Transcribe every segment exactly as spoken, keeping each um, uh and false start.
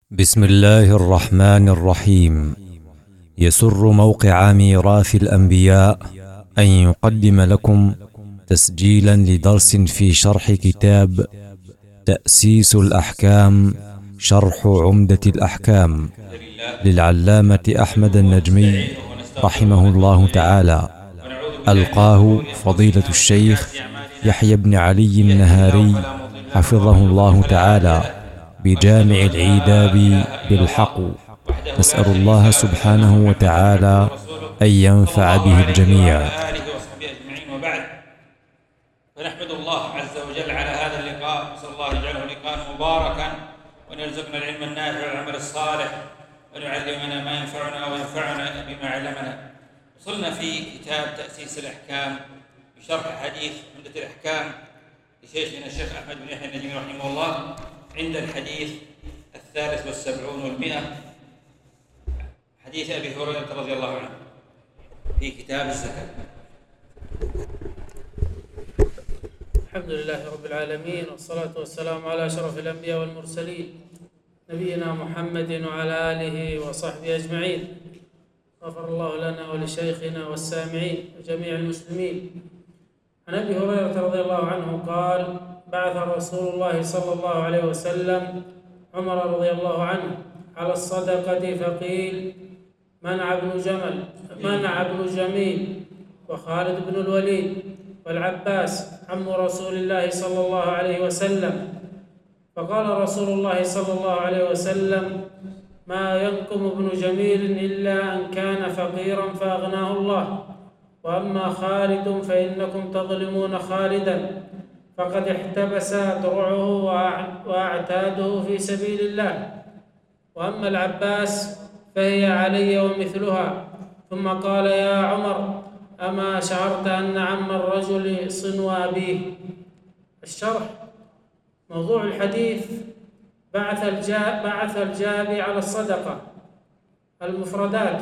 بسم الله الرحمن الرحيم. يسر موقع ميراث الأنبياء أن يقدم لكم تسجيلا لدرس في شرح كتاب تأسيس الأحكام شرح عمدة الأحكام للعلامة أحمد النجمي رحمه الله تعالى، ألقاه فضيلة الشيخ يحيى بن علي النهاري حفظه الله تعالى بجامع العيداب بالحق. نسأل الله سبحانه وتعالى أن ينفع به الجميع. آله وصحبه أجمعين، وبعد، فنحمد الله عز وجل على هذا اللقاء، نسأل الله يجعله لقاء مباركا، وأن يرزقنا العلم النافع والعمل الصالح، وأن يعلمنا ما ينفعنا وينفعنا بما علمنا. وصلنا في كتاب تأسيس الأحكام بشرح حديث عمدة الأحكام لشيخنا الشيخ أحمد بن يحيى النجمي رحمه الله عند الحديث الثالث والسبعون والمئة، حديث أبي هريرة رضي الله عنه في كتاب الزكاة. الحمد لله رب العالمين، والصلاة والسلام على أشرف الأنبياء والمرسلين نبينا محمد وعلى آله وصحبه أجمعين. غفر الله لنا ولشيخنا والسامعين وجميع المسلمين. عن أبي هريرة رضي الله عنه قال: بعث رسول الله صلى الله عليه وسلم عمر رضي الله عنه على الصدقة، فقيل: منع ابن جمل منع ابن جميل وخالد بن الوليد والعباس عم رسول الله صلى الله عليه وسلم. فقال رسول الله صلى الله عليه وسلم: ما ينكم ابن جميل إلا أن كان فقيرا فأغناه الله، وأما خالد فإنكم تظلمون خالدا، فقد احتبس درعه وأعتاده في سبيل الله، وأما العباس فهي علي ومثلها. ثم قال: يا عمر، أما شعرت أن عم الرجل صنو أبيه؟ الشرح: موضوع الحديث: بعث الجا بعث الجابي على الصدقة. المفردات: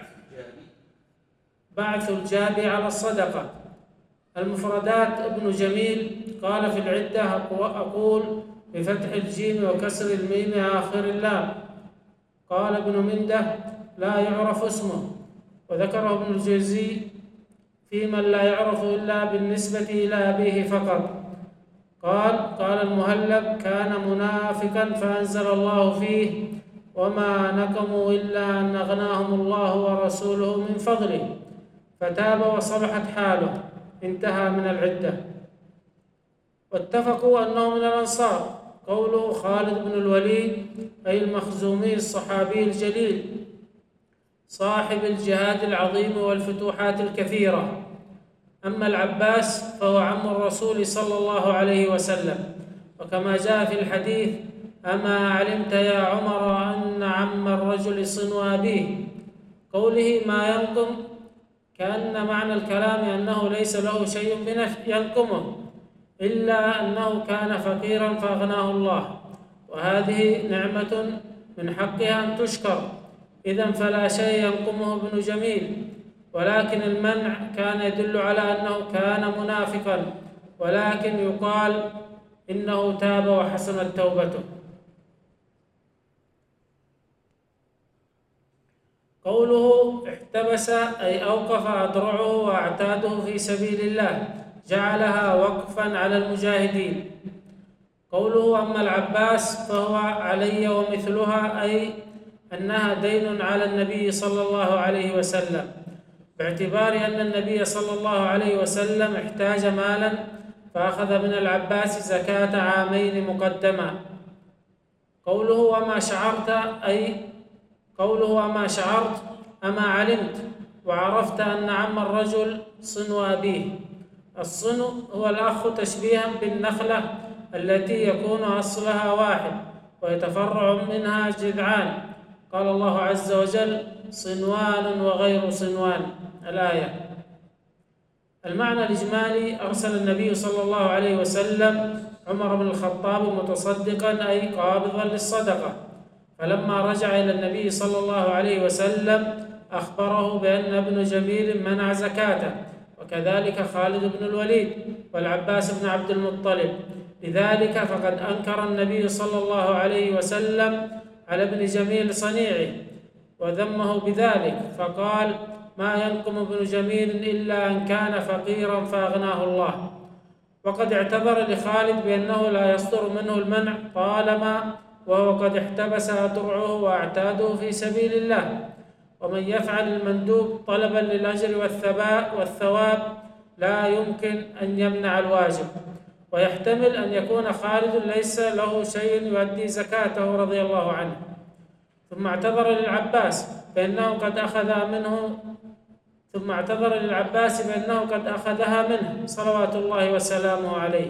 بعث الجابي على الصدقة. المفردات: ابن جميل قال في العدة أقول بفتح الجيم وكسر الميم آخر اللام. قال ابن منده: لا يعرف اسمه، وذكره ابن الجوزي في من لا يعرف إلا بالنسبة إلى أبيه فقط. قال قال المهلب: كان منافقا فأنزل الله فيه: وما نقموا إلا أن أغناهم الله ورسوله من فضله، فتاب وصلحت حاله. انتهى من العدة. واتفقوا أنه من الأنصار. قوله خالد بن الوليد أي المخزومي الصحابي الجليل صاحب الجهاد العظيم والفتوحات الكثيرة. أما العباس فهو عم الرسول صلى الله عليه وسلم، وكما جاء في الحديث: أما علمت يا عمر أن عم الرجل صنو أبيه. قوله ما ينقم كأن معنى الكلام أنه ليس له شيء ينقمه إلا أنه كان فقيرا فأغناه الله، وهذه نعمة من حقها أن تشكر، إذن فلا شيء ينقمه ابن جميل. ولكن المنع كان يدل على أنه كان منافقا، ولكن يقال إنه تاب وحسنت توبته. قوله احتبس أي أوقف أدرعه وأعتاده في سبيل الله، جعلها وقفا على المجاهدين. قوله أما العباس فهو علي ومثلها أي أنها دين على النبي صلى الله عليه وسلم، باعتبار أن النبي صلى الله عليه وسلم احتاج مالا فأخذ من العباس زكاة عامين مقدما. قوله وما شعرت أي قوله وما شعرت أما علمت وعرفت أن عم الرجل صنو أبيه. الصنو هو الأخ تشبيها بالنخلة التي يكون أصلها واحد ويتفرع منها جذعان. قال الله عز وجل: صنوان وغير صنوان، الآية. المعنى الإجمالي: أرسل النبي صلى الله عليه وسلم عمر بن الخطاب متصدقا أي قابضا للصدقة، فلما رجع إلى النبي صلى الله عليه وسلم أخبره بأن ابن جميل منع زكاته، وكذلك خالد بن الوليد والعباس بن عبد المطلب. لذلك فقد أنكر النبي صلى الله عليه وسلم على ابن جميل صنيعه وذمه بذلك، فقال: ما ينقم ابن جميل إلا أن كان فقيرا فأغناه الله. وقد اعتذر لخالد بأنه لا يصدر منه المنع طالما وهو قد احتبس درعه وأعتاده في سبيل الله. ومن يفعل المندوب طلبا للأجر والثواب لا يمكن أن يمنع الواجب. ويحتمل أن يكون خالد ليس له شيء يؤدي زكاته رضي الله عنه. ثم اعتذر للعباس بأنه قد أخذ منه ثم اعتذر للعباس بأنه قد أخذها منه صلوات الله وسلامه عليه.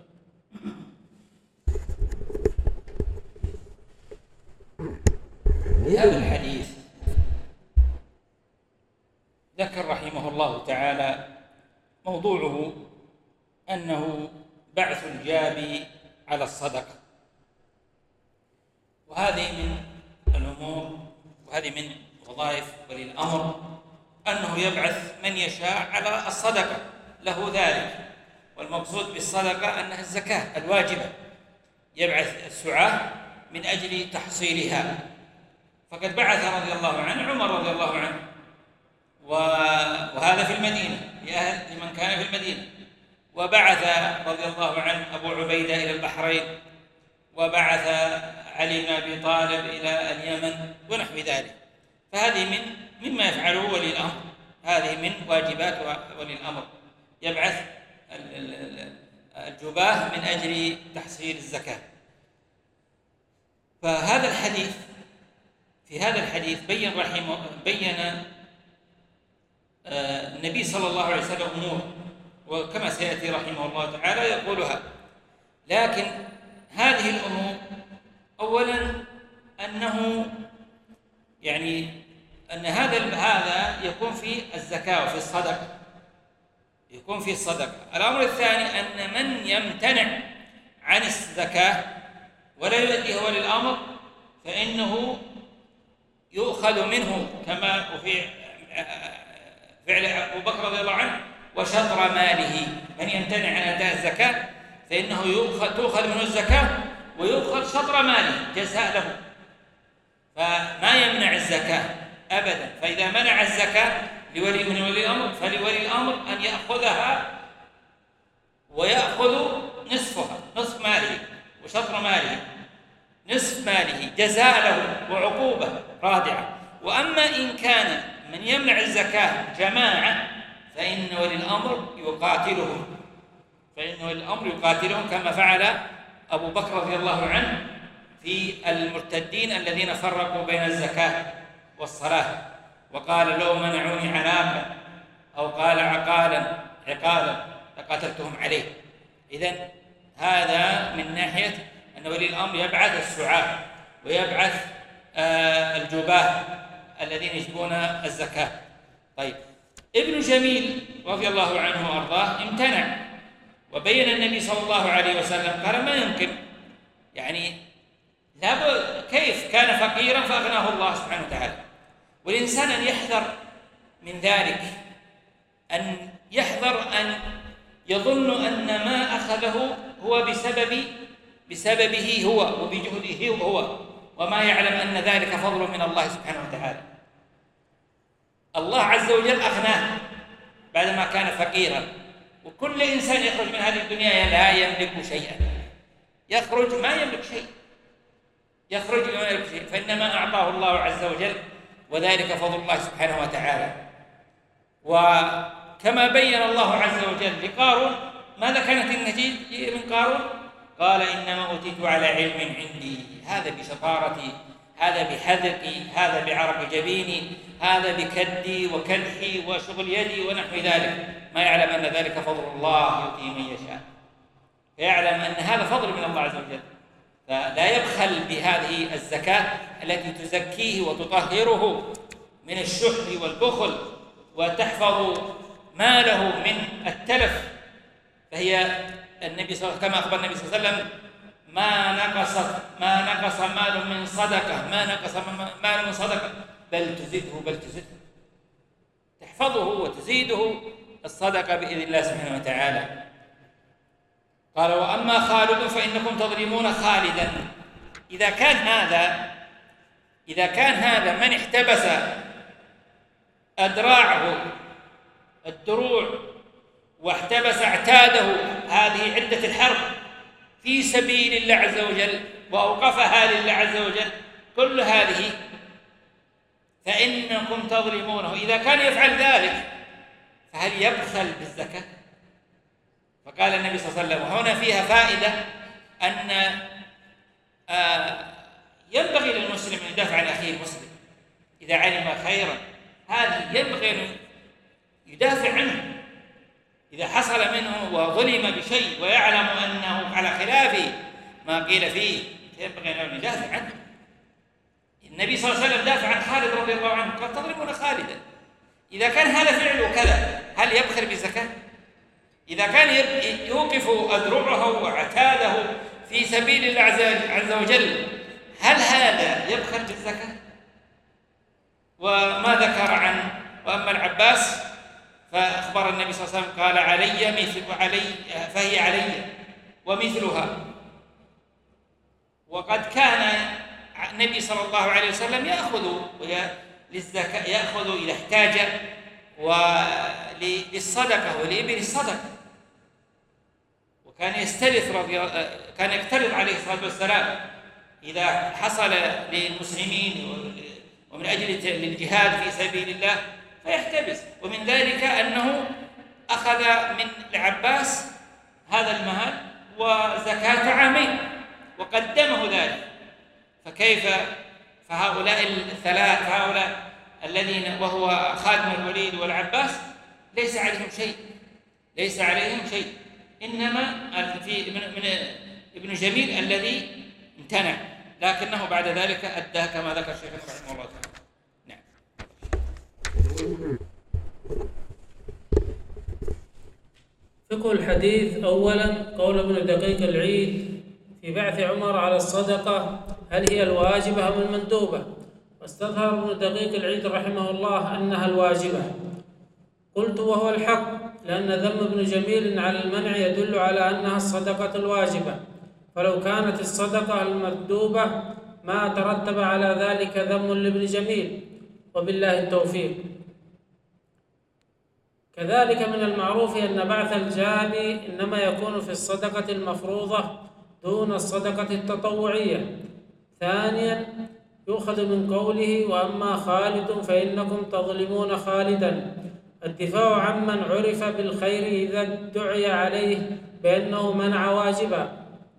هذا الحديث ذكر رحمه الله تعالى موضوعه أنه بعث الجابي على الصدقة، وهذه من الأمور وهذه من وظائف ولي الأمر أنه يبعث من يشاء على الصدقة له ذلك. والمقصود بالصدقة أنها الزكاة الواجبة، يبعث السعاة من أجل تحصيلها. فقد بعث رضي الله عنه عمر رضي الله عنه، وهذا في المدينة لأهل لمن كان في المدينة، وبعث رضي الله عنه أبو عبيدة إلى البحرين، وبعث علي بن أبي طالب إلى اليمن ونحو ذلك. فهذه من مما يفعله ولي الأمر، هذه من واجبات ولي الأمر، يبعث الجباه من أجل تحصيل الزكاة. فهذا الحديث في هذا الحديث بين رحمه بين النبي صلى الله عليه وسلم أمور، وكما سيأتي رحمه الله تعالى يقولها. لكن هذه الأمور أولا أنه يعني أن هذا هذا يكون في الزكاة وفي الصدقة، يكون في الصدقة. الأمر الثاني أن من يمتنع عن الزكاة ولا يؤدي هو للأمر فإنه يؤخذ منه كما وفي فعل أبو بكر رضي الله عنه وشطر ماله. من يمتنع عن أداء الزكاة فإنه يؤخذ تؤخذ منه الزكاة ويؤخذ شطر ماله جزاء له، فما يمنع الزكاة أبدا. فإذا منع الزكاة لولي من ولي الأمر فلولي الأمر أن يأخذها ويأخذ نصفها، نصف ماله وشطر ماله، نصف ماله جزاء له وعقوبة رادعة. وأما إن كان من يمنع الزكاة جماعة فإن ولي الأمر يقاتلهم فإن ولي الأمر يقاتلهم كما فعل أبو بكر رضي الله عنه في المرتدين الذين فرقوا بين الزكاة والصلاة، وقال: لو منعوني عناقا أو قال عقالا عقالا لقاتلتهم عليه. إذن هذا من ناحية أن ولي الأمر يبعث السعاة ويبعث آه الجباه الذين يجبون الزكاة. طيب، ابن جميل رضي الله عنه وأرضاه امتنع، وبين النبي صلى الله عليه وسلم قال: ما يمكن، يعني لا كيف كان فقيرا فأغناه الله سبحانه وتعالى. والإنسان أن يحذر من ذلك، أن يحذر أن يظن أن ما أخذه هو بسبب بسببه هو وبجهده هو، وما يعلم أن ذلك فضل من الله سبحانه وتعالى. الله عز وجل أغناه بعدما كان فقيرا، وكل إنسان يخرج من هذه الدنيا لا يملك شيئا، يخرج ما يملك شيء، يخرج ما يملك شيء، فإنما أعطاه الله عز وجل، وذلك فضل الله سبحانه وتعالى. وكما بين الله عز وجل لقارون، ماذا كانت النتيجة من قارون؟ قال: إنما أوتيت على علم عندي، هذا بشطارتي، هذا بحذقي، هذا بعرق جبيني، هذا بكدي وكدحي وشغل يدي ونحو ذلك. ما يعلم أن ذلك فضل الله يؤتي من يشاء، فيعلم أن هذا فضل من الله عز وجل، فلا يبخل بهذه الزكاة التي تزكيه وتطهره من الشح والبخل وتحفظ ماله من التلف. فهي النبي صلى الله عليه وسلم كما أخبر النبي صلى الله عليه وسلم: ما نقصت ما نقص مال من صدقة ما نقص مال من صدقة بل تزيده بل تزيده تحفظه وتزيده الصدقة بإذن الله سبحانه وتعالى. قال: وأما خالد فإنكم تظلمون خالدا. إذا كان هذا إذا كان هذا من احتبس أدراعه الدروع واحتبس اعتاده هذه عدة الحرب في سبيل الله عز وجل وأوقفها لله عز وجل، كل هذه فإنكم تظلمونه. إذا كان يفعل ذلك فهل يبخل بالزكاة؟ فقال النبي صلى الله عليه وسلم، وهنا فيها فائدة أن آه ينبغي للمسلم أن يدافع عن أخيه المسلم إذا علم خيرا، هذه ينبغي أن يدافع عنه. إذا حصل منه وظلم بشيء ويعلم أنه على خلاف ما قيل فيه ينبغي أن يدافع عنه. النبي صلى الله عليه وسلم دافع عن خالد رضي الله عنه، قال تظلمون خالدا. إذا كان هذا فعله كذا هل يبخل بالزكاة؟ إذا كان يوقف أدرعه وعتاده في سبيل الله عز وجل هل هذا يبخل بالزكاة؟ وما ذكر عن وأما العباس فأخبر النبي صلى الله عليه وسلم قال علي مثل علي فهي علي ومثلها. وقد كان النبي صلى الله عليه وسلم يأخذ للزكاة، يأخذ إذا احتاج وللصدقة ولإبل الصدقة، وكان يستلف رضي كان يقترض عليه الصلاة والسلام إذا حصل للمسلمين ومن أجل الجهاد في سبيل الله فيحتبس. ومن ذلك أنه أخذ من العباس هذا المال وزكاة عامين وقدمه ذلك، فكيف فهؤلاء الثلاث فهؤلاء الذين وهو خادم الوليد والعباس ليس عليهم شيء ليس عليهم شيء إنما في من, من ابن جميل الذي امتنع، لكنه بعد ذلك أدى كما ذكر الشيخ رحمه الله تعالى. نعم. فقه الحديث. أولا قول ابن دقيق العيد في بعث عمر على الصدقة هل هي الواجبة أم المندوبة؟ واستظهر ابن دقيق العيد رحمه الله أنها الواجبة. قلت وهو الحق، لأن ذم ابن جميل على المنع يدل على أنها الصدقة الواجبة، فلو كانت الصدقة المندوبة ما ترتب على ذلك ذم لابن جميل، وبالله التوفيق. كذلك من المعروف أن بعث الجابي إنما يكون في الصدقة المفروضة دون الصدقة التطوعية. ثانيا يؤخذ من قوله وأما خالد فإنكم تظلمون خالدا الدفاع عمن عرف بالخير إذا ادعي عليه بأنه منع واجبا.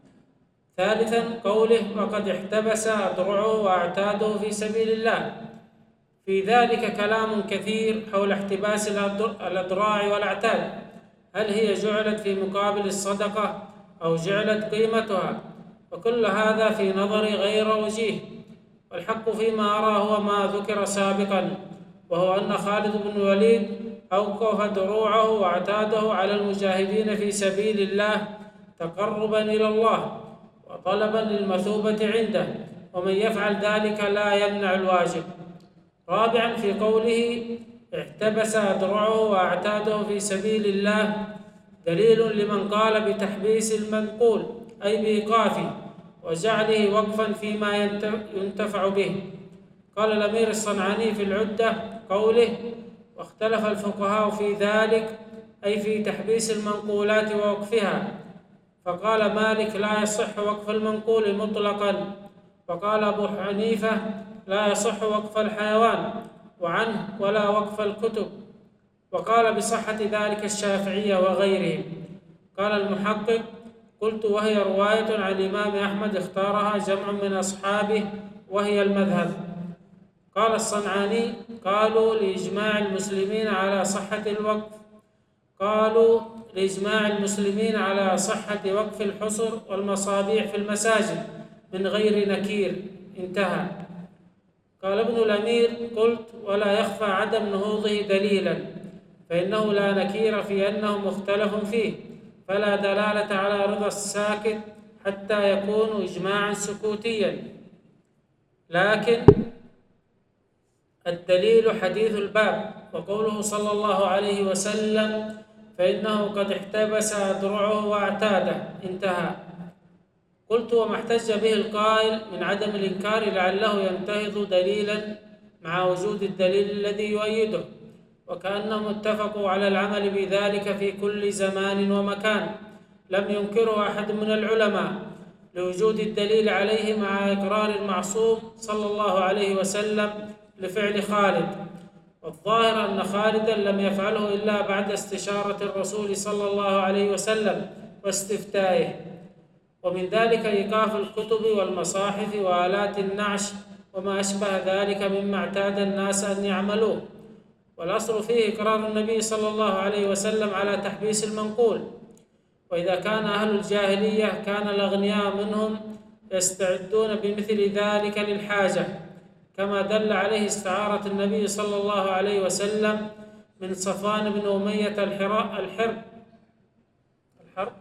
ثالثا قوله وقد احتبس أدرعه وأعتاده في سبيل الله، في ذلك كلام كثير حول احتباس الأدراع والأعتاد، هل هي جعلت في مقابل الصدقة أو جعلت قيمتها؟ وكل هذا في نظري غير وجيه، والحق فيما أرى هو ما ذكر سابقا، وهو أن خالد بن الوليد أوقف دروعه وأعتاده على المجاهدين في سبيل الله تقربا إلى الله وطلبا للمثوبة عنده، ومن يفعل ذلك لا يمنع الواجب. رابعا في قوله احتبس أدرعه وأعتاده في سبيل الله دليل لمن قال بتحبيس المنقول أي بإيقافه وجعله وقفا فيما ينتفع به. قال الأمير الصنعاني في العدة قوله واختلف الفقهاء في ذلك أي في تحبيس المنقولات ووقفها، فقال مالك لا يصح وقف المنقول مطلقا، وقال أبو حنيفة لا يصح وقف الحيوان وعنه ولا وقف الكتب، وقال بصحة ذلك الشافعية وغيرهم. قال المحقق قلت وهي رواية عن الإمام أحمد اختارها جمع من أصحابه وهي المذهب. قال الصنعاني قالوا لإجماع المسلمين على صحة الوقف قالوا لإجماع المسلمين على صحة وقف الحصر والمصابيح في المساجد من غير نكير. انتهى. قال ابن الأمير قلت ولا يخفى عدم نهوضه دليلا، فإنه لا نكير في أنه مختلف فيه، فلا دلالة على رضا الساكت حتى يكون إجماعا سكوتيا، لكن الدليل حديث الباب وقوله صلى الله عليه وسلم فإنه قد احتبس أدرعه وأعتاده. انتهى. قلت: وما احتج به القائل من عدم الإنكار لعله ينتهض دليلا مع وجود الدليل الذي يؤيده، وكأنهم اتفقوا على العمل بذلك في كل زمان ومكان، لم ينكره أحد من العلماء لوجود الدليل عليه مع إقرار المعصوم صلى الله عليه وسلم لفعل خالد. والظاهر أن خالدا لم يفعله إلا بعد استشارة الرسول صلى الله عليه وسلم واستفتائه. ومن ذلك إيقاف الكتب والمصاحف وآلات النعش وما أشبه ذلك مما اعتاد الناس أن يعملوه، والأصل فيه إقرار النبي صلى الله عليه وسلم على تحبيس المنقول. وإذا كان أهل الجاهلية كان الأغنياء منهم يستعدون بمثل ذلك للحاجة، كما دل عليه استعارة النبي صلى الله عليه وسلم من صفوان بن أمية الحرب الحرب الحرب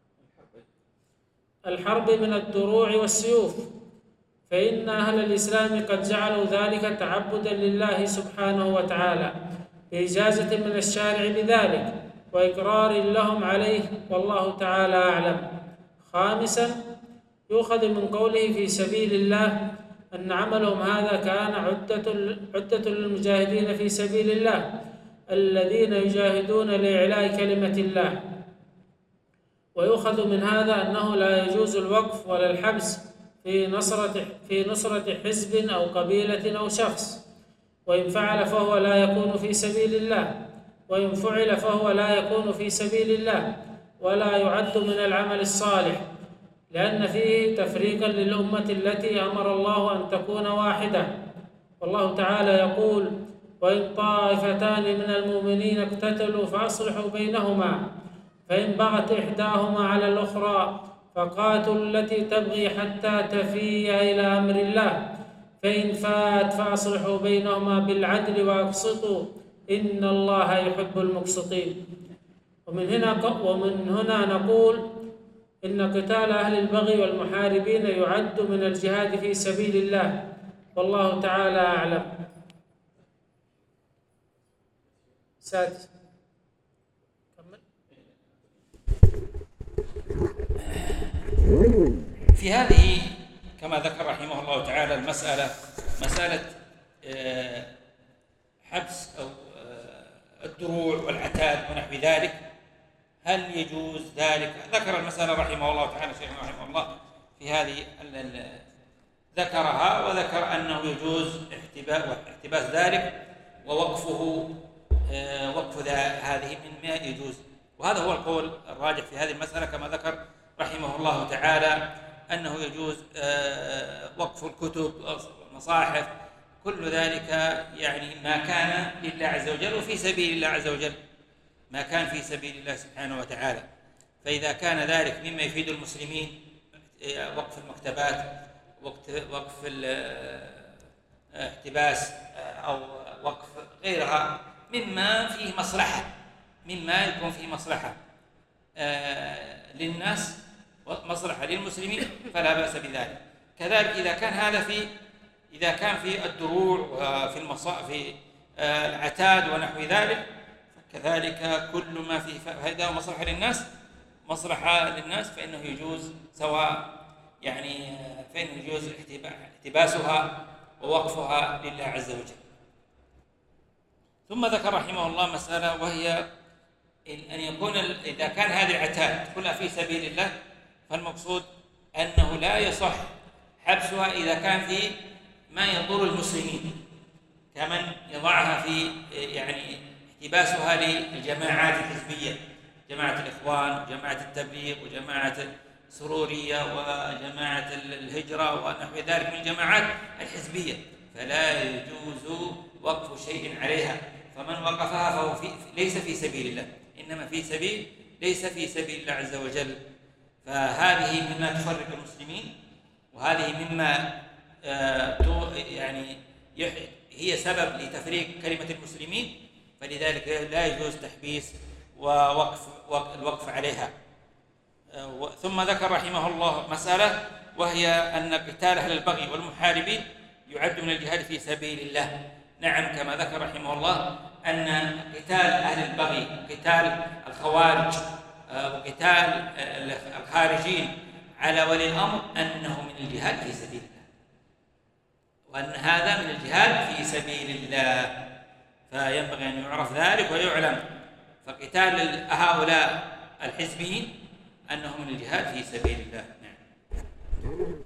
الحرب من الدروع والسيوف، فإن أهل الإسلام قد جعلوا ذلك تعبدا لله سبحانه وتعالى بإجازة من الشارع بذلك وإقرار لهم عليه، والله تعالى أعلم. خامسا، يؤخذ من قوله في سبيل الله أن عملهم هذا كان عدة عدة للمجاهدين في سبيل الله الذين يجاهدون لإعلاء كلمة الله. ويؤخذ من هذا أنه لا يجوز الوقف ولا الحبس في نصرة في نصرة حزب أو قبيلة أو شخص، وإن فعل فهو لا يكون في سبيل الله، وإن فعل فهو لا يكون في سبيل الله ولا يعد من العمل الصالح، لأن فيه تفريقا للأمة التي أمر الله أن تكون واحدة. والله تعالى يقول: وإن طائفتان من المؤمنين اقتتلوا فأصلحوا بينهما، فإن بغت إحداهما على الأخرى فقاتلوا التي تبغي حتى تفيء إلى أمر الله، فإن فات فأصلحوا بينهما بالعدل وأقسطوا إن الله يحب المقسطين. ومن هنا ومن هنا نقول إن قتال أهل البغي والمحاربين يعد من الجهاد في سبيل الله، والله تعالى أعلم. سادس، في هذه كما ذكر رحمه الله تعالى المسألة مسألة حبس أو الدروع والعتاد ونحو ذلك، هل يجوز ذلك؟ ذكر المسألة رحمه الله تعالى شيخنا رحمه الله في هذه ذكرها، وذكر أنه يجوز احتباس ذلك ووقفه وقف هذه من ما يجوز، وهذا هو القول الراجح في هذه المسألة كما ذكر رحمه الله تعالى أنه يجوز وقف الكتب والمصاحف، كل ذلك يعني ما كان لله عز وجل وفي سبيل الله عز وجل، ما كان في سبيل الله سبحانه وتعالى. فإذا كان ذلك مما يفيد المسلمين، وقف المكتبات، وقف الاحتباس أو وقف غيرها مما فيه مصلحة، مما يكون فيه مصلحة للناس ومصلحة للمسلمين فلا بأس بذلك. كذلك إذا كان هذا في إذا كان في الدروع وفي المصا في العتاد ونحو ذلك، كذلك كل ما فيه فائدة ومصلحة للناس مصلحة للناس فإنه يجوز سواء يعني فإنه يجوز احتباسها ووقفها لله عز وجل. ثم ذكر رحمه الله مسألة، وهي أن يكون إذا كان هذه العتاد كلها في سبيل الله فالمقصود أنه لا يصح حبسها إذا كان في ما يضر المسلمين، كمن يضعها في يعني احتباسها للجماعات الحزبية، جماعة الإخوان وجماعة التبليغ وجماعة السرورية وجماعة الهجرة ونحو ذلك من الجماعات الحزبية، فلا يجوز وقف شيء عليها، فمن وقفها فهو في ليس في سبيل الله، إنما في سبيل ليس في سبيل الله عز وجل. فهذه مما تفرق المسلمين، وهذه مما يعني هي سبب لتفريق كلمة المسلمين، فلذلك لا يجوز تحبيس ووقف الوقف عليها. ثم ذكر رحمه الله مسألة، وهي أن قتال أهل البغي والمحاربين يعد من الجهاد في سبيل الله. نعم، كما ذكر رحمه الله أن قتال أهل البغي، قتال الخوارج وقتال الخارجين على ولي الأمر أنه من الجهاد في سبيل الله، وأن هذا من الجهاد في سبيل الله، فينبغي أن يعرف ذلك ويعلم. فقتال هؤلاء الحزبيين أنه من الجهاد في سبيل الله. نعم.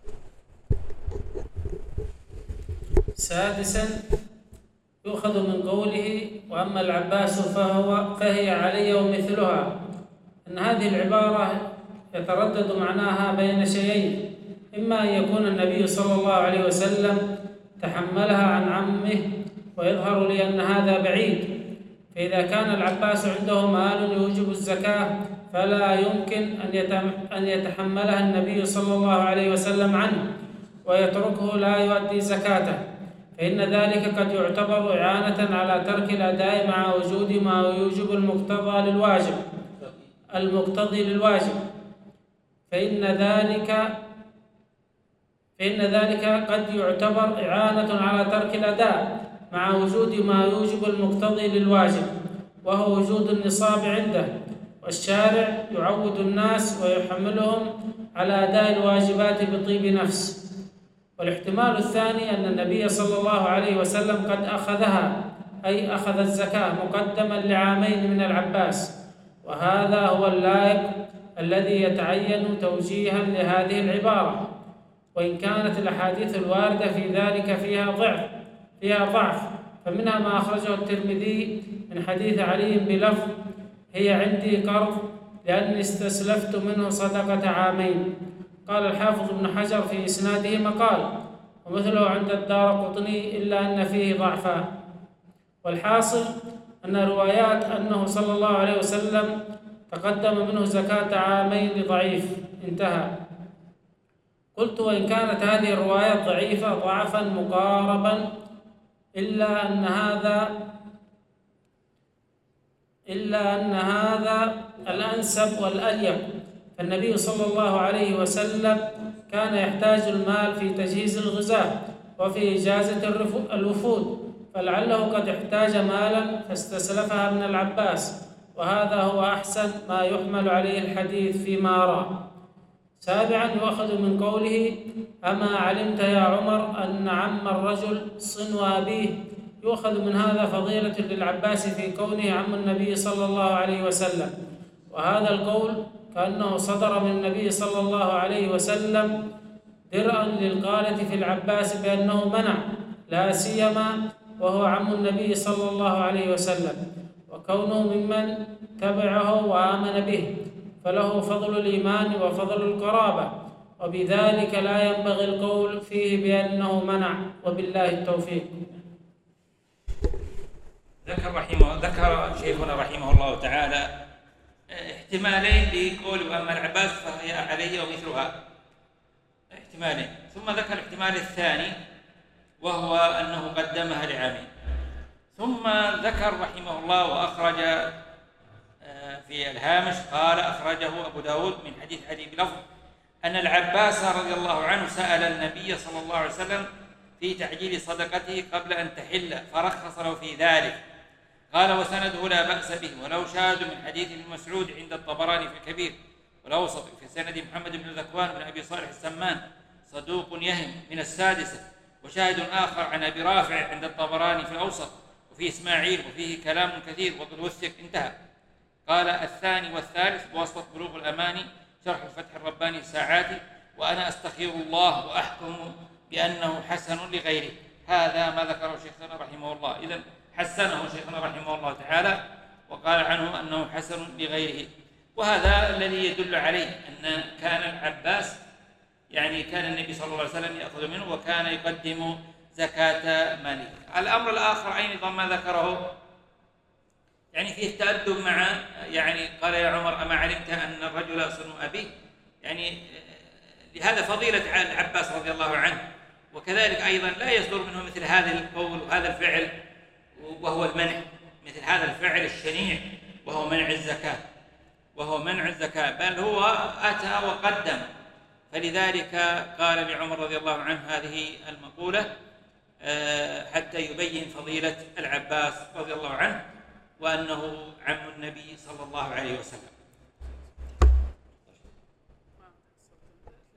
سادسا يؤخذ من قوله وأما العباس فهو فهي علي ومثلها أن هذه العبارة يتردد معناها بين شيئين: إما أن يكون النبي صلى الله عليه وسلم تحملها عن عمه ويظهر لي أن هذا بعيد، فإذا كان العباس عنده مال يوجب الزكاة فلا يمكن أن يتحملها النبي صلى الله عليه وسلم عنه ويتركه لا يؤدي زكاته، فإن ذلك قد يعتبر إعانة على ترك الأداء مع وجود ما يوجب المقتضى للواجب المقتضي للواجب فإن ذلك فإن ذلك قد يعتبر إعانة على ترك الأداء مع وجود ما يوجب المقتضي للواجب، وهو وجود النصاب عنده، والشارع يعود الناس ويحملهم على أداء الواجبات بطيب نفس. والاحتمال الثاني أن النبي صلى الله عليه وسلم قد أخذها، أي أخذ الزكاة مقدما لعامين من العباس، وهذا هو اللائق الذي يتعين توجيها لهذه العبارة، وإن كانت الأحاديث الواردة في ذلك فيها ضعف فيها ضعف فمنها ما أخرجه الترمذي من حديث علي بلفظ هي عندي قرض لأني استسلفت منه صدقة عامين. قال الحافظ ابن حجر في إسناده مقال، ومثله عند الدارقطني إلا أن فيه ضعفا. والحاصل أن روايات أنه صلى الله عليه وسلم تقدم منه زكاة عامين ضعيف. انتهى. قلت وإن كانت هذه الروايات ضعيفة ضعفا مقاربا إلا أن هذا إلا أن هذا الأنسب والأليق، فالنبي صلى الله عليه وسلم كان يحتاج المال في تجهيز الغزاة وفي إجازة الوفود، فلعله قد احتاج مالا فاستسلفها من العباس، وهذا هو أحسن ما يحمل عليه الحديث فيما أرى. سابعا يؤخذ من قوله أما علمت يا عمر أن عم الرجل صنو أبيه، يؤخذ من هذا فضيلة للعباس في كونه عم النبي صلى الله عليه وسلم، وهذا القول كأنه صدر من النبي صلى الله عليه وسلم درءا للقالة في العباس بأنه منع، لا سيما وهو عم النبي صلى الله عليه وسلم، وكونه ممن تبعه وآمن به فله فضل الإيمان وفضل القرابة، وبذلك لا ينبغي القول فيه بأنه منع، وبالله التوفيق. ذكر رحمه ذكر شيخنا رحمه الله تعالى احتمالين لقول وأما العباس فهي علي ومثلها، احتمالين، ثم ذكر الاحتمال الثاني وهو أنه قدمها لعامين، ثم ذكر رحمه الله وأخرج في الهامش قال أخرجه أبو داود من حديث علي بلفظ أن العباس رضي الله عنه سأل النبي صلى الله عليه وسلم في تعجيل صدقته قبل أن تحل فرخص له في ذلك. قال وسنده لا بأس به، ولو شاهد من حديث ابن مسعود عند الطبراني في الكبير والأوسط في سند محمد بن ذكوان بن أبي صالح السمان صدوق يهم من السادسة، وشاهد آخر عن أبي رافع عند الطبراني في الأوسط وفيه إسماعيل وفيه كلام كثير وقد وثق. انتهى. قال الثاني والثالث بواسطة بلوغ الأماني شرح الفتح الرباني ساعاتي، وأنا أستخير الله وأحكم بأنه حسن لغيره. هذا ما ذكره شيخنا رحمه الله، إذن حسنه شيخنا رحمه الله تعالى وقال عنه أنه حسن لغيره، وهذا الذي يدل عليه أن كان العباس يعني كان النبي صلى الله عليه وسلم يأخذ منه وكان يقدم زكاة ماله. الأمر الآخر أيضا ما ذكره يعني فيه التأدب مع يعني قال يا عمر أما علمت أن الرجل صنو أبيه، يعني لهذا فضيلة العباس رضي الله عنه، وكذلك أيضا لا يصدر منه مثل هذا القول وهذا الفعل وهو المنع، مثل هذا الفعل الشنيع وهو منع الزكاة وهو منع الزكاة بل هو أتى وقدم. فلذلك قال لعمر رضي الله عنه هذه المقولة حتى يبين فضيلة العباس رضي الله عنه وأنه عم النبي صلى الله عليه وسلم.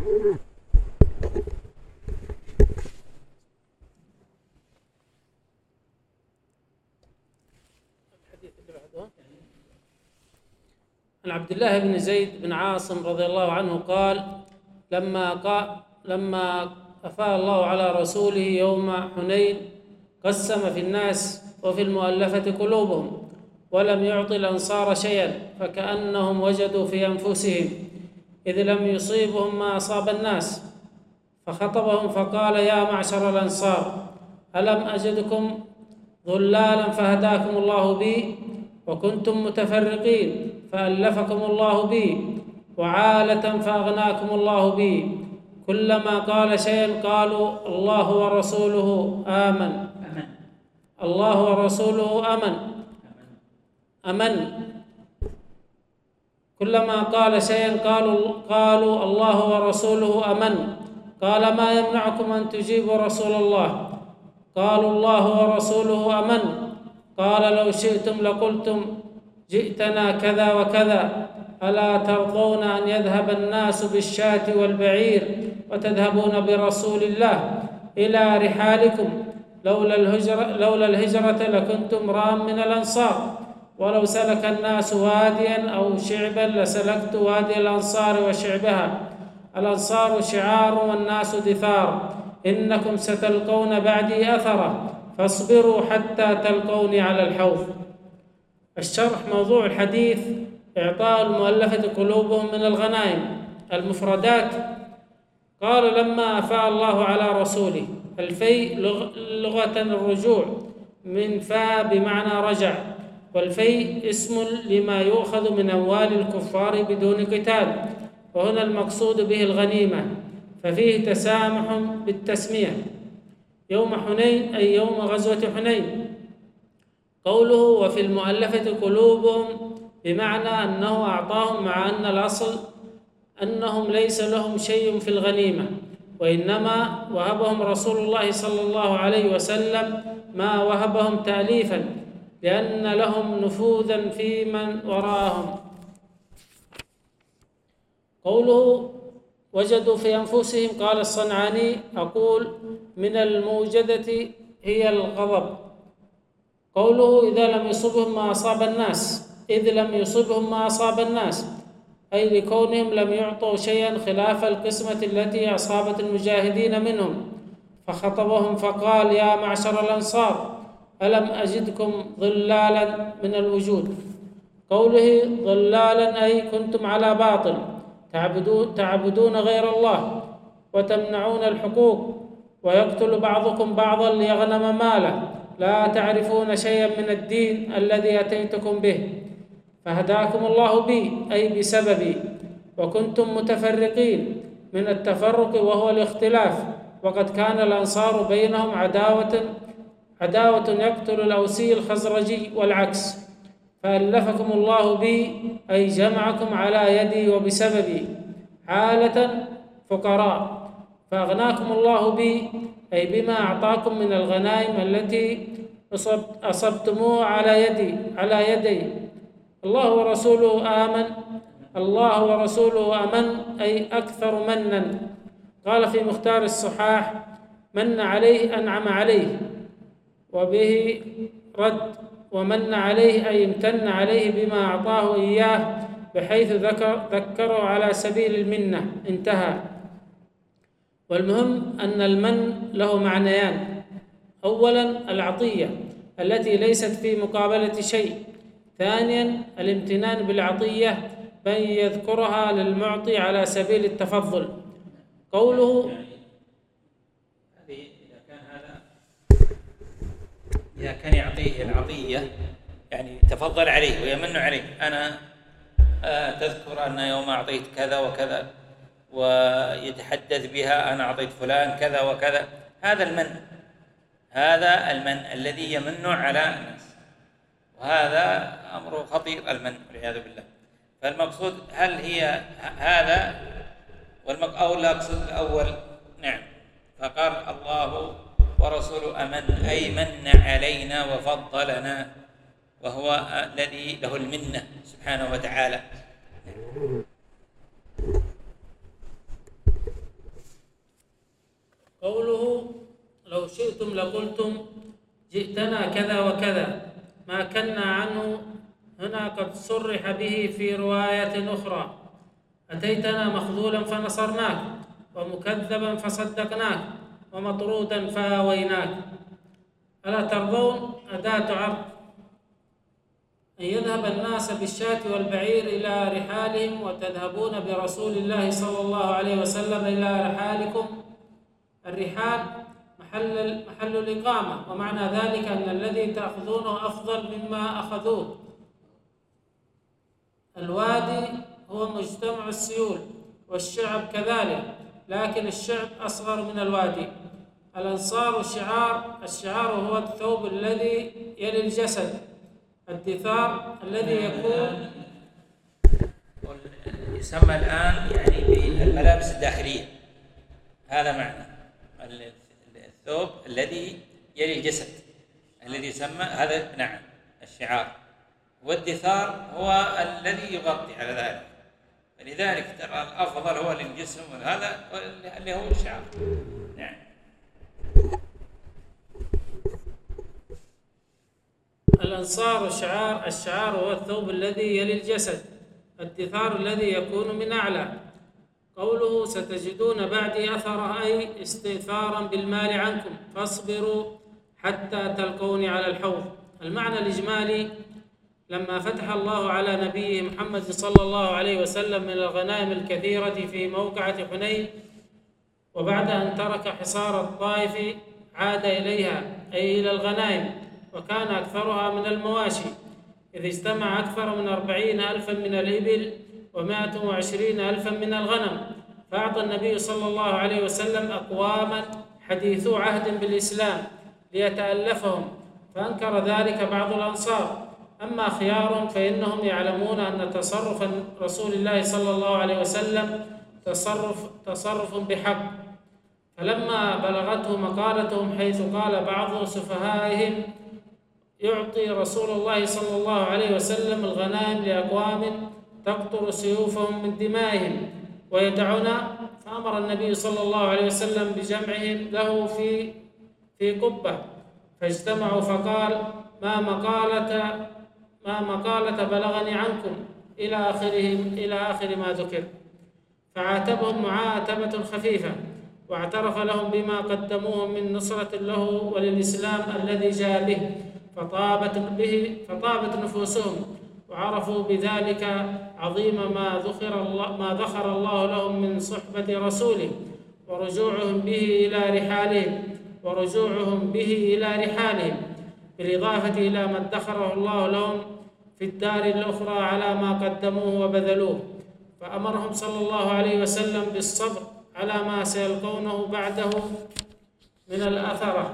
عن عبد الله بن زيد بن عاصم رضي الله عنه قال: لما قال لما أفاء الله على رسوله يوم حنين قسم في الناس وفي المؤلفة قلوبهم، ولم يعط الأنصار شيئا، فكأنهم وجدوا في أنفسهم إذ لم يصيبهم ما أصاب الناس، فخطبهم فقال: يا معشر الأنصار، ألم أجدكم ضلالا فهداكم الله بي، وكنتم متفرقين فألفكم الله بي، وعالة فأغناكم الله بي. كلما قال شيئا قالوا: الله ورسوله آمن الله ورسوله أمن أمن كلما قال شيئا قالوا قالوا الله ورسوله أمن. قال: ما يمنعكم أن تجيبوا رسول الله؟ قالوا: الله ورسوله أمن. قال: لو شئتم لقلتم جئتنا كذا وكذا، ألا ترضون أن يذهب الناس بالشاة والبعير وتذهبون برسول الله إلى رحالكم؟ لولا الهجرة, لولا الهجرة لكنت امرأ من الأنصار، ولو سلك الناس واديا أو شعبا لسلكت وادي الأنصار وشعبها. الأنصار شعار والناس دثار، إنكم ستلقون بعدي أثرا، فاصبروا حتى تلقوني على الحوض. الشرح: موضوع الحديث إعطاء المؤلفة قلوبهم من الغنائم. المفردات: قال: لما أفاء الله على رسوله. الفيء لغة الرجوع، من فاء بمعنى رجع، والفيء اسم لما يؤخذ من أموال الكفار بدون قتال، وهنا المقصود به الغنيمة، ففيه تسامح بالتسمية. يوم حنين أي يوم غزوة حنين. قوله: وفي المؤلفة قلوبهم، بمعنى أنه أعطاهم، مع أن الأصل أنهم ليس لهم شيء في الغنيمة، وإنما وهبهم رسول الله صلى الله عليه وسلم ما وهبهم تأليفا، لأن لهم نفوذا في من وراءهم. قوله: وجدوا في أنفسهم، قال الصنعاني: أقول من الموجدة هي الغضب. قوله: إذا لم يصبهم ما أصاب الناس، إذ لم يصبهم ما أصاب الناس، أي لكونهم لم يعطوا شيئا خلاف القسمة التي أصابت المجاهدين منهم. فخطبهم فقال: يا معشر الأنصار، ألم أجدكم ضلالا من الوجود. قوله ضلالا أي كنتم على باطل، تعبدون, تعبدون غير الله وتمنعون الحقوق، ويقتل بعضكم بعضا ليغنم ماله، لا تعرفون شيئا من الدين الذي أتيتكم به، فهداكم الله بي أي بسببي، وكنتم متفرقين من التفرق وهو الاختلاف، وقد كان الأنصار بينهم عداوة عداوة يقتل الأوسي الخزرجي والعكس، فألفكم الله بي أي جمعكم على يدي وبسببي. عالة فقراء، فأغناكم الله بي أي بما أعطاكم من الغنائم التي أصبتموه على يدي على يدي. الله ورسوله آمن الله ورسوله أمن أي أكثر منا. قال في مختار الصحاح: من عليه أنعم عليه، وبه رد، ومن عليه أي امتن عليه بما أعطاه إياه، بحيث ذكر ذكره على سبيل المنة. انتهى. والمهم أن المن له معنيان: أولا العطية التي ليست في مقابلة شيء، ثانيا الامتنان بالعطية بل يذكرها للمعطي على سبيل التفضل. قوله: إذا كان هذا إذا كان يعطيه العطية يعني تفضل عليه ويمن عليه، أنا آه تذكر أن يوم أعطيت كذا وكذا، ويتحدث بها أنا أعطيت فلان كذا وكذا، هذا المن هذا المن الذي يمن على الناس، وهذا أمر خطير المن والعياذ بالله. فالمقصود هل هي هذا والمق... أو المقصود الأول؟ نعم. فقال الله ورسوله أمن أي من علينا وفضلنا، وهو الذي له المنة سبحانه وتعالى. قوله لو شئتم لقلتم جئتنا كذا وكذا، ما كنا عنه هنا قد صرح به في رواية أخرى: أتيتنا مخذولا فنصرناك، ومكذبا فصدقناك، ومطرودا فآويناك. ألا ترضون أداة عرض أن يذهب الناس بالشاة والبعير إلى رحالهم، وتذهبون برسول الله صلى الله عليه وسلم إلى رحالكم. الرحال محل محل الإقامة، ومعنى ذلك أن الذي تأخذونه أفضل مما أخذوه. الوادي هو مجتمع السيول، والشعب كذلك، لكن الشعب أصغر من الوادي. الأنصار الشعار الشعار هو الثوب الذي يلي الجسد، الدثار الذي يكون يسمى الآن يعني بالملابس الداخلية، هذا معنى الثوب الذي يلي الجسد الذي يسمى هذا نعم الشعار، والدثار هو الذي يغطي على ذلك، فلذلك ترى الأفضل هو للجسم، وهذا اللي هو الشعار. نعم. الأنصار الشعار الشعار هو الثوب الذي يلي الجسد، الدثار الذي يكون من أعلى. قوله ستجدون بعدي أثرا أي استئثارا بالمال عنكم، فاصبروا حتى تلقوني على الحوض. المعنى الإجمالي: لما فتح الله على نبيه محمد صلى الله عليه وسلم من الغنائم الكثيرة في موقعة حنين، وبعد أن ترك حصار الطائف عاد إليها أي إلى الغنائم، وكان أكثرها من المواشي، إذ اجتمع أكثر من أربعين ألفا من الإبل ومائة وعشرين ألفا من الغنم، فأعطى النبي صلى الله عليه وسلم أقواما حديثو عهد بالإسلام ليتألفهم، فأنكر ذلك بعض الأنصار. أما خيارهم فإنهم يعلمون أن تصرف رسول الله صلى الله عليه وسلم تصرف تصرف بحق، فلما بلغته مقالتهم حيث قال بعض سفهائهم: يعطي رسول الله صلى الله عليه وسلم الغنائم لأقوام تقطر سيوفهم من دمائهم ويدعنا، فأمر النبي صلى الله عليه وسلم بجمعهم له في في قبة، فاجتمعوا فقال: ما مقالة ما مقالة بلغني عنكم إلى آخرهم إلى آخر ما ذكر، فعاتبهم معاتبة خفيفة، واعترف لهم بما قدموه من نصرة له وللإسلام الذي جاء به، فطابت به فطابت نفوسهم، وعرفوا بذلك عظيم ما ذكر الله ما ذكر الله لهم من صحبة رسوله، ورجوعهم به إلى رحالهم ورجوعهم به إلى رحالهم بالإضافة إلى ما ادخره الله لهم في الدار الأخرى على ما قدموه وبذلوه، فأمرهم صلى الله عليه وسلم بالصبر على ما سيلقونه بعده من الأثرة.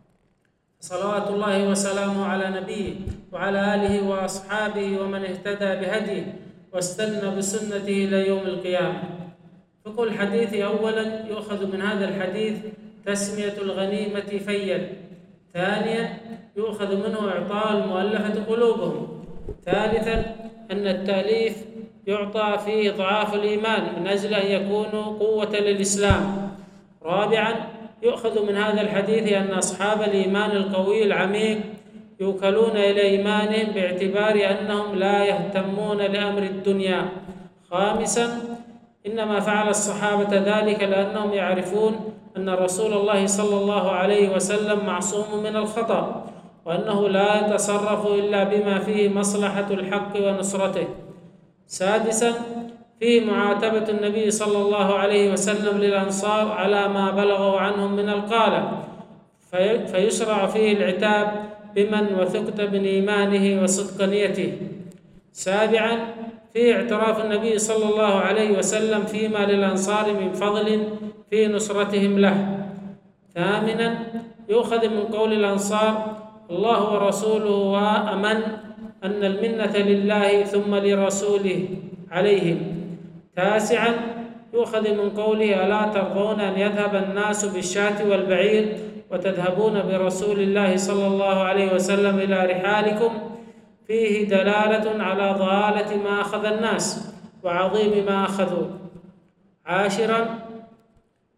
صلوات الله وسلامه على نبيه وعلى آله وأصحابه ومن اهتدى بهديه واستنى بسنته إلى يوم القيامة. فقه الحديث: أولا يؤخذ من هذا الحديث تسمية الغنيمة فيا. ثانيا يؤخذ منه إعطاء المؤلفة قلوبهم. ثالثا أن التأليف يعطى فيه ضعاف الإيمان من أجل أن يكونوا قوة للإسلام. رابعا يؤخذ من هذا الحديث أن أصحاب الإيمان القوي العميق يوكلون إلى إيمانهم باعتبار أنهم لا يهتمون لأمر الدنيا. خامسا إنما فعل الصحابة ذلك لأنهم يعرفون أن رسول الله صلى الله عليه وسلم معصوم من الخطأ، وأنه لا يتصرف إلا بما فيه مصلحة الحق ونصرته. سادسا فيه معاتبة النبي صلى الله عليه وسلم للأنصار على ما بلغوا عنهم من القالة، في فيشرع فيه العتاب بمن وثقت من إيمانه وصدق نيته. سابعا فيه اعتراف النبي صلى الله عليه وسلم فيما للأنصار من فضل في نصرتهم له. ثامنا يؤخذ من قول الأنصار: الله ورسوله وأمن أن المنة لله ثم لرسوله عليهم. تاسعا يؤخذ من قوله: ألا ترضون أن يذهب الناس بالشاة والبعير وتذهبون برسول الله صلى الله عليه وسلم إلى رحالكم، فيه دلالة على ضلالة ما أخذ الناس وعظيم ما أخذوا. عاشرا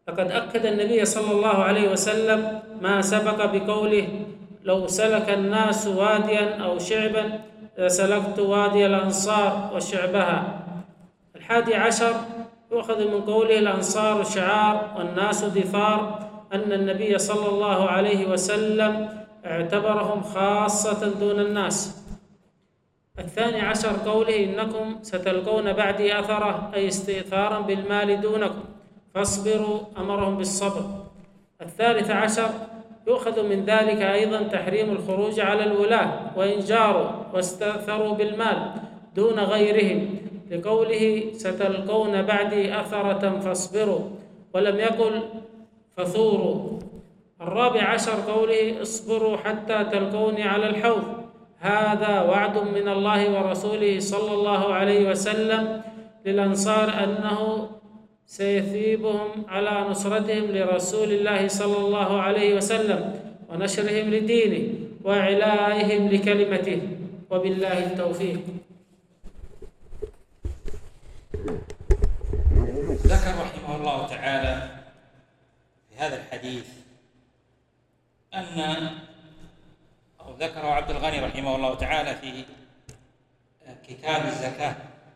لقد أكد النبي صلى الله عليه وسلم ما سبق بقوله: لو سلك الناس واديا أو شعبا لسلكت وادي الأنصار وشعبها. الحادي عشر يؤخذ من قوله: الأنصار شعار والناس دثار، أن النبي صلى الله عليه وسلم اعتبرهم خاصة دون الناس. الثاني عشر قوله: إنكم ستلقون بعدي أثرة، أي استئثارا بالمال دونكم، فاصبروا، أمرهم بالصبر. الثالث عشر يؤخذ من ذلك أيضا تحريم الخروج على الولاة وإن جاروا واستأثروا بالمال دون غيرهم، لقوله: ستلقون بعدي أثرة فاصبروا، ولم يقل فثوروا. الرابع عشر قوله: اصبروا حتى تلقوني على الحوض، هذا وعد من الله ورسوله صلى الله عليه وسلم للأنصار أنه سيثيبهم على نصرتهم لرسول الله صلى الله عليه وسلم ونشرهم لدينه وإعلائهم لكلمته، وبالله التوفيق. ذكر رحمه الله تعالى في هذا الحديث أن أو ذكره عبد الغني رحمه الله تعالى في كتاب الزكاة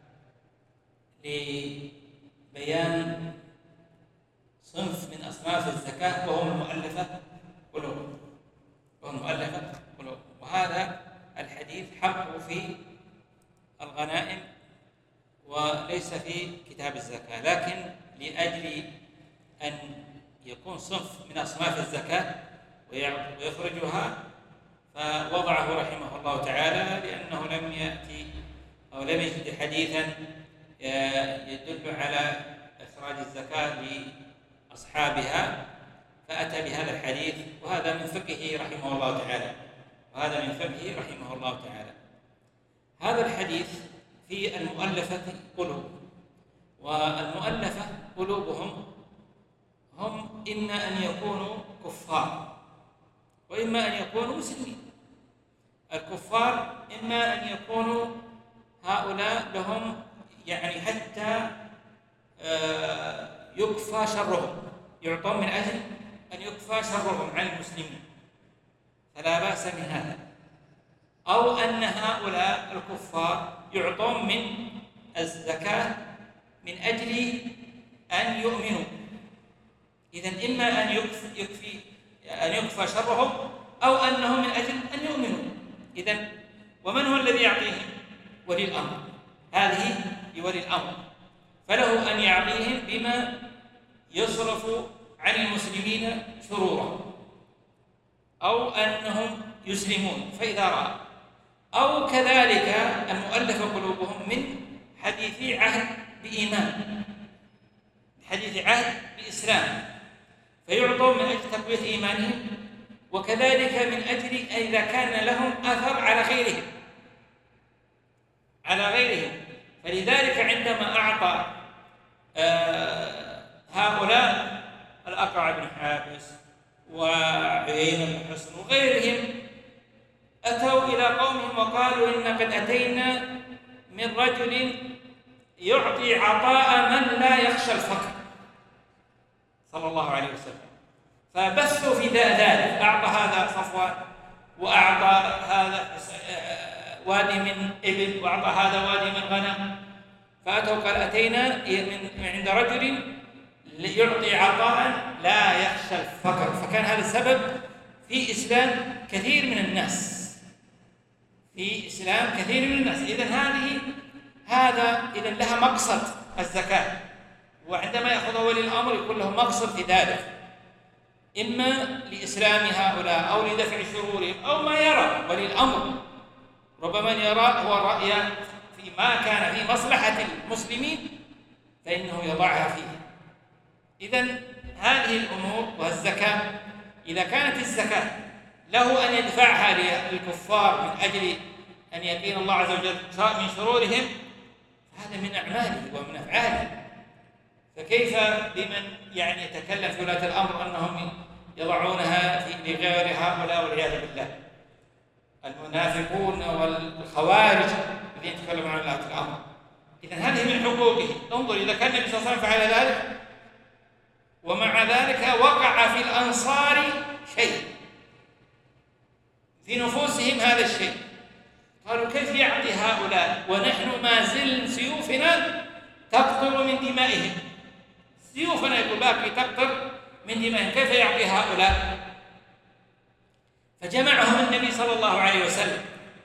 لبيان صنف من أصناف الزكاة وهم المؤلفة قلوبهم وهم المؤلفة قلوبهم وهذا الحديث حقه في الغنائم وليس في كتاب الزكاة، لكن لأجل أن يكون صنف من أصناف الزكاة ويخرجها فوضعه رحمه الله تعالى، لأنه لم يأتي أو لم يجد حديثا يدل على إخراج الزكاة لأصحابها، فأتى بهذا الحديث، وهذا من فقهه رحمه الله تعالى وهذا من فقهه رحمه الله تعالى. هذا الحديث في المؤلفة قلوب، والمؤلفة قلوبهم هم إما أن يكونوا كفار وإما أن يكونوا مسلمين. الكفار إما أن يكونوا هؤلاء لهم يعني حتى يكفى شرهم، يعطون من أجل أن يكفى شرهم عن المسلمين، فلا بأس من هذا. أو أن هؤلاء الكفار يعطون من الزكاة من أجل أن يؤمنوا، إذن إما أن يكفي, يكفي أن يكفى شرهم أو أنهم من أجل أن يؤمنوا. إذن ومن هو الذي يعطيهم؟ ولي الأمر، هذه لولي الأمر، فله أن يعطيهم بما يصرف عن المسلمين شرورا، أو أنهم يسلمون فإذا رأى، أو كذلك المؤلف قلوبهم من حديث عهد بإيمان، حديث عهد بإسلام، فيعطون من أجل تقوية إيمانهم، وكذلك من أجل إذا كان لهم أثر على غيرهم على غيرهم فلذلك عندما أعطى آه هؤلاء الأقرع بن حابس وعيينة بن حصن وغيرهم أتوا إلى قومهم وقالوا: إن قد أتينا من رجل يعطي عطاء من لا يخشى الفقر صلى الله عليه وسلم، فبثوا في ذلك، أعطى هذا صفوان وأعطى هذا وادي من إبل وأعطى هذا وادي من غنم، فأتوا قال: أتينا من عند رجل يعطي عطاء لا يخشى الفقر. فكان هذا السبب في إسلام كثير من الناس في إسلام كثير من الناس. إذن هذه هذا إذن لها مقصد الزكاة، وعندما يأخذ ولي الأمر يكون له مقصد في ذلك، إما لإسلام هؤلاء أو لدفع شرورهم أو ما يرى ولي الأمر، ربما يرى هو الرأي فيما كان في مصلحة المسلمين فإنه يضعها فيه. إذن هذه الأمور والزكاة إذا كانت الزكاة له أن يدفعها للكفار من أجل أن يقين الله عز وجل من شرورهم، هذا من أعماله ومن أفعاله، فكيف بمن يعني يتكلم في ولاة الأمر أنهم يضعونها في لغير هؤلاء والعياذ بالله، المنافقون والخوارج الذين يتكلمون عن ولاة الأمر. إذن هذه من حقوقه. انظر إذا كان النبي صلى الله عليه وسلم فعل ذلك ومع وقع في الأنصار شيء في نفوسهم، هذا الشيء قالوا كيف يعطي هؤلاء ونحن ما زل سيوفنا تقطر من دمائهم، سيوفنا يقول باقي تقطر من دمائهم، كيف يعطي هؤلاء؟ فجمعهم النبي صلى الله عليه وسلم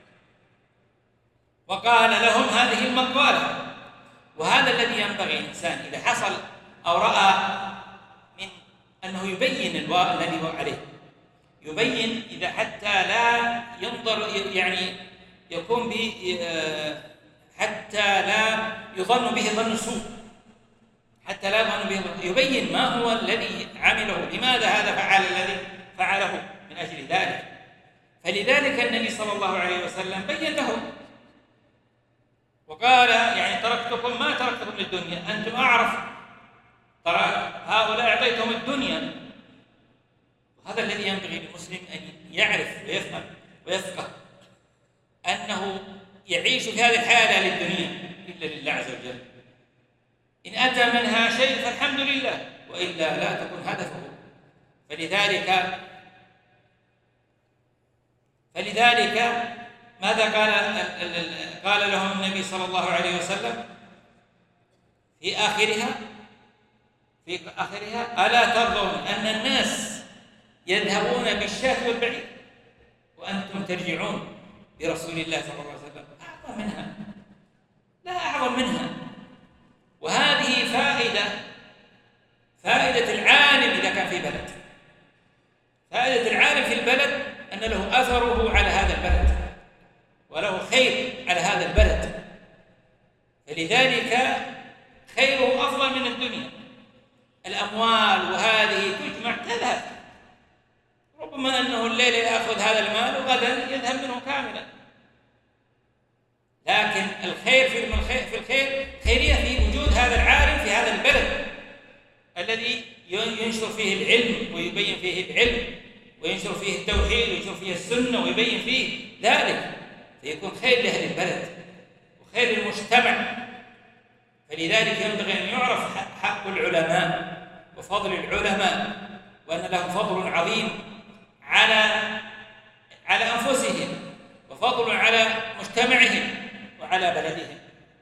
وقال لهم هذه المقالة. وهذا الذي ينبغي الإنسان إذا حصل أو رأى من أنه يبين الذي هو عليه، يبين إذا حتى لا ينظر يعني يكون به حتى لا يظن به ظن سوء، حتى لا يظن به ظن، يبين ما هو الذي عمله، لماذا هذا فعل الذي فعله من أجل ذلك. فلذلك النبي صلى الله عليه وسلم بين لهم وقال يعني تركتكم ما تركتكم للدنيا، أنتم أعرف، ترى هؤلاء أعطيتهم الدنيا. وهذا الذي ينبغي للمسلم أن يعرف ويفهم ويفقه أنه يعيش في هذه الحياة لا للدنيا إلا لله عز وجل. إن أتى منها شيء فالحمد لله، وإلا لا تكون هدفه. فلذلك فلذلك ماذا قال قال لهم النبي صلى الله عليه وسلم في آخرها في آخرها ألا ترضون أن الناس يذهبون بالشاة والبعير وأنتم ترجعون برسول الله صلى الله عليه وسلم؟ أعظم منها، لا أعظم منها. وهذه فائدة فائدة العالم إذا كان في بلد، فائدة العالم في البلد أن له أثره على هذا البلد وله خير على هذا البلد، فلذلك خيره أفضل من الدنيا. الأموال وهذه تجمع تذهب، ربما أنه الليلة يأخذ هذا المال وغدا يذهب منه كاملا، لكن الخير في الخير في الخير خيرية في وجود هذا العالم في هذا البلد الذي ينشر فيه العلم ويبين فيه العلم وينشر فيه التوحيد وينشر فيه السنة ويبين فيه ذلك، فيكون خير لأهل البلد وخير للمجتمع. فلذلك ينبغي أن يعرف حق العلماء وفضل العلماء، وأن لهم فضل عظيم على على أنفسهم وفضل على مجتمعهم وعلى بلدهم.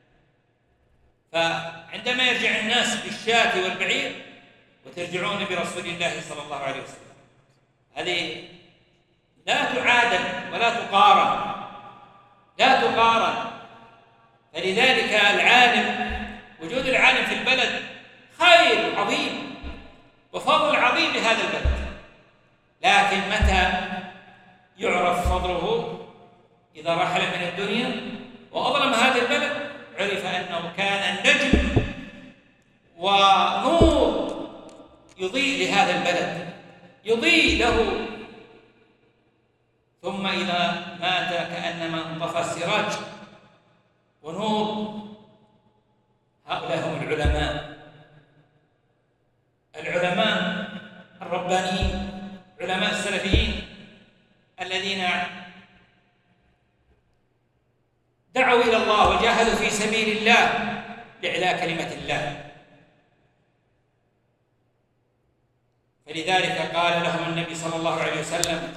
فعندما يرجع الناس بالشاة والبعير وترجعون برسول الله صلى الله عليه وسلم، هذه لا تعادل ولا تقارن، لا تقارن. فلذلك العالم، وجود العالم في البلد خير عظيم وفضل عظيم لهذا البلد، لكن متى يعرف فضله؟ إذا رحل من الدنيا وأظلم هذا البلد عرف أنه كان نجم ونور يضيء لهذا البلد، يضيء له، ثم إذا مات كأنما انطفى السراج ونور. هؤلاء هم العلماء، العلماء الربانيين، علماء السلفيين الذين دعوا إلى الله وجاهدوا في سبيل الله لإعلاء كلمة الله. فلذلك قال لهم النبي صلى الله عليه وسلم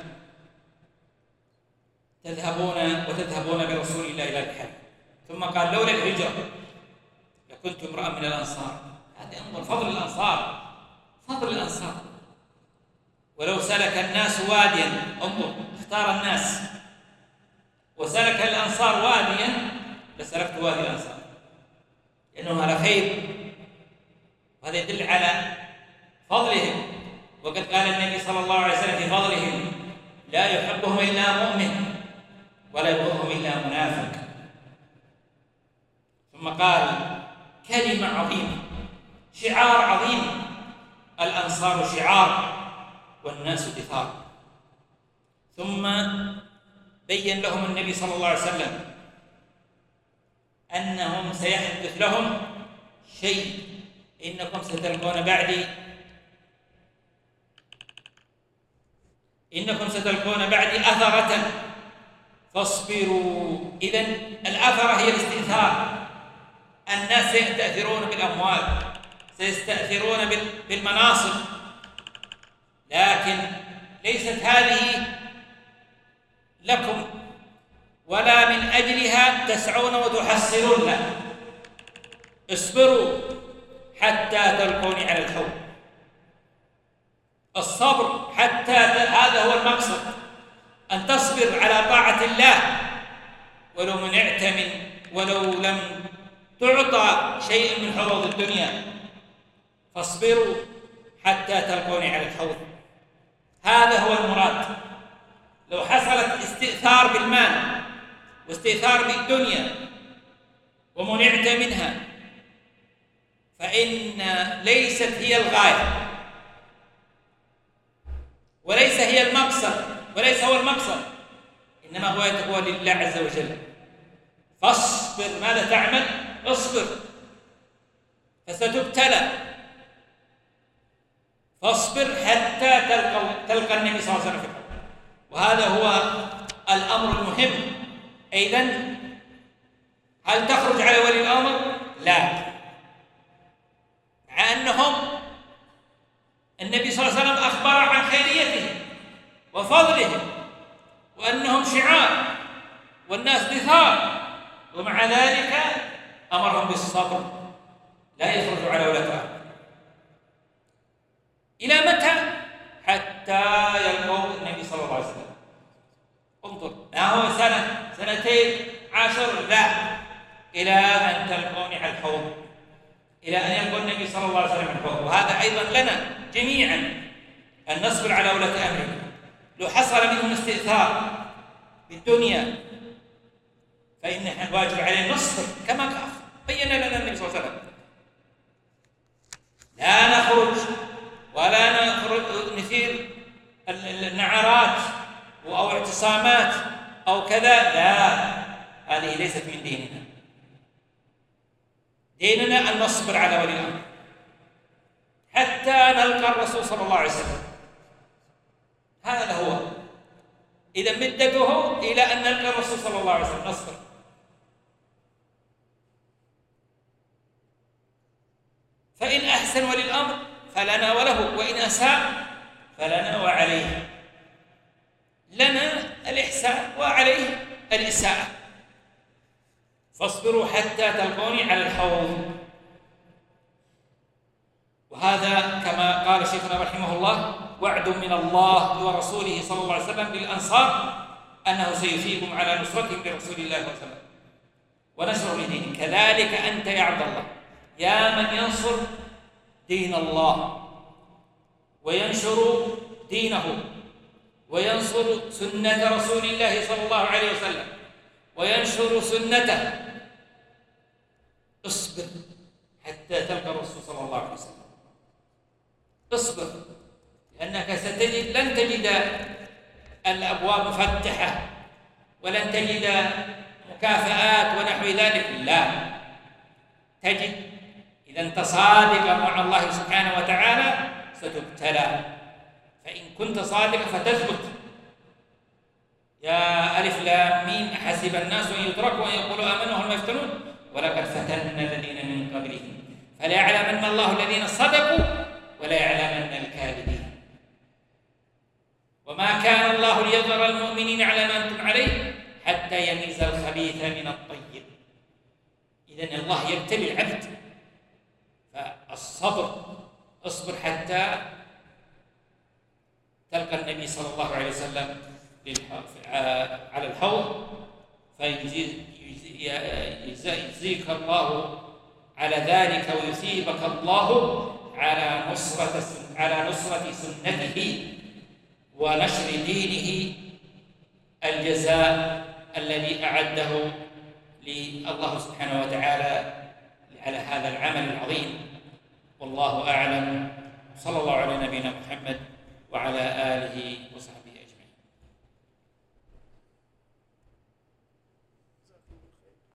تذهبون وتذهبون برسول الله إلى الحج، ثم قال لولا الهجرة لكنت امرأ من الأنصار. هذا انظر فضل الأنصار، فضل الأنصار. ولو سلك الناس واديا، انظر اختار الناس وسلك الأنصار واديا لسلكت وادي الأنصار، لأنهم على خير، وهذا يدل على فضلهم. وقد قال النبي صلى الله عليه وسلم في فضلهم لا يحبهم إلا مؤمن ولا يبغضهم إلا منافق. ثم قال كلمة عظيمة، شعار عظيم، الأنصار شعار والناس دثار. ثم بين لهم النبي صلى الله عليه وسلم أنهم سيحدث لهم شيء، إنكم ستلقون بعدي إنكم ستلقون بعدي أثرة فاصبروا. إذن الأثرة هي الاستئثار، الناس سيستأثرون بالأموال، سيستأثرون بالمناصب، لكن ليست هذه لكم ولا من أجلها تسعون وتحصلون، لا، اصبروا حتى تلقوني على الحوض. الصبر حتى هذا هو المقصد، أن تصبر على طاعة الله ولو منعت من ولو لم تعطى شيء من حظوظ الدنيا، فاصبروا حتى تلقوني على الحوض. هذا هو المراد. لو حصلت استئثار بالمال واستئثار بالدنيا ومنعت منها فإن ليست هي الغاية وليس هي المقصد وليس هو المقصد، إنما غايته هو لله عز وجل. فاصبر. ماذا تعمل؟ اصبر فستبتلى. فاصبر حتى تلقى تلقى النبي صلى الله عليه وسلم. وهذا هو الأمر المهم. إذن هل تخرج على ولي الأمر؟ لا، مع أنهم النبي صلى الله عليه وسلم أخبر عن خيريتهم وفضلهم وأنهم شعار والناس دثار، ومع ذلك أمرهم بالصبر، لا يخرج على ولاة الأمر. إلى متى؟ حتى يلقوا النبي صلى الله عليه وسلم. انظر، ما هو سنة سنتين عشر، لا، إلى أن تلقوني على الحوض، إلى أن يلقوا النبي صلى الله عليه وسلم على الحوض. وهذا أيضا لنا جميعا أن نصبر على ولاة أمرنا. لو حصل منهم استئثار بالدنيا فإن الواجب علينا نصبر كما بين لنا النبي صلى الله عليه وسلم. لا نخرج ولا نخرج نثير النعرات أو اعتصامات أو كذا، لا، هذه ليست من ديننا. ديننا أن نصبر على ولي الأمر حتى نلقى الرسول صلى الله عليه وسلم. هذا هو. إذا مدته إلى أن نلقى الرسول صلى الله عليه وسلم نصبر. فإن أحسن ولي الأمر فلنا وله، وإن أساء فلنا وعليه. لنا الإحسان وعليه الإساءة. فاصبروا حتى تلقوني على الحوض. وهذا كما قال شيخنا رحمه الله وعد من الله ورسوله صلى الله عليه وسلم للأنصار أنه سيثيبهم على نصرتهم لرسول الله صلى الله عليه وسلم ونشر لدينه. كذلك أنت يا عبد الله يا من ينصر دين الله وينشر دينه وينصر سنة رسول الله صلى الله عليه وسلم وينشر سنته، اصبر حتى تلقى الرسول صلى الله عليه وسلم. اصبر، لأنك ستجد لن تجد الأبواب مفتحة ولن تجد مكافآت ونحو ذلك، لا، تجد إذا أنت صادقا مع الله سبحانه وتعالى ستبتلى. فإن كنت صادقا فتثبت. يا ألف لام ميم أحسب الناس أن يتركوا أن يقولوا آمنوا وهم لا يفتنون ولقد فتنا الذين من قبلهم فلا يعلمن الله الذين صدقوا ولا يعلمن الكاذبين. وما كان الله ليظهر المؤمنين على ما أنتم عليه حتى يميز الخبيث من الطيب. إذن الله يبتلي العبد. فالصبر، اصبر حتى تلقى النبي صلى الله عليه وسلم على الحوض فيجزيك الله على ذلك ويثيبك الله على نصرة على نصرة سنته ونشر دينه الجزاء الذي أعده لله سبحانه وتعالى على هذا العمل العظيم. والله أعلم. صلى الله على نبينا محمد وعلى آله وصحبه.